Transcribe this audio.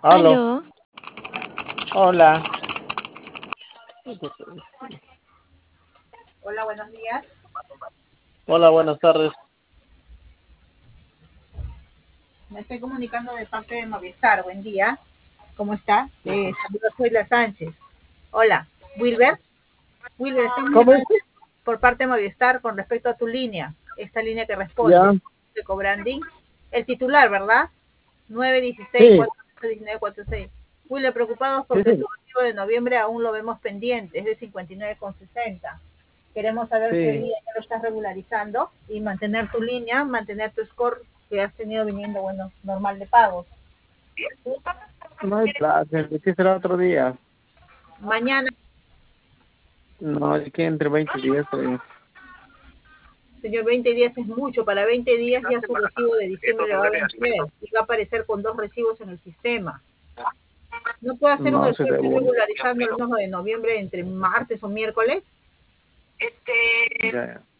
Aló, Aló, hola. Hola, buenos días. Hola, buenas tardes. Me estoy comunicando de parte de Movistar. Buen día. ¿Cómo está? Soy La Sánchez. Hola, Wilber. Wilber, estoy ¿Cómo comunicando dices? por parte de Movistar con respecto a tu línea. Esta línea que Ya, responde de cobranding. El titular, ¿verdad? 916 sí, 419 Wilber, preocupados sí, porque tu sí, recibo de noviembre aún lo vemos pendiente, es de 59,60. Queremos saber si hoy sí. día ya lo estás regularizando y mantener tu línea, mantener tu score que has tenido viniendo, bueno, normal de pagos. No hay plazo, ¿qué será otro día? Mañana, No, es que entre 20 días. señor, 20 días es mucho. Para 20 días ya su recibo de diciembre le va a vencer y va a aparecer con dos recibos en el sistema. ¿No puede hacer un No se esfuerzo devuelve. regularizando el 1 de noviembre entre martes o miércoles? Ya, ya.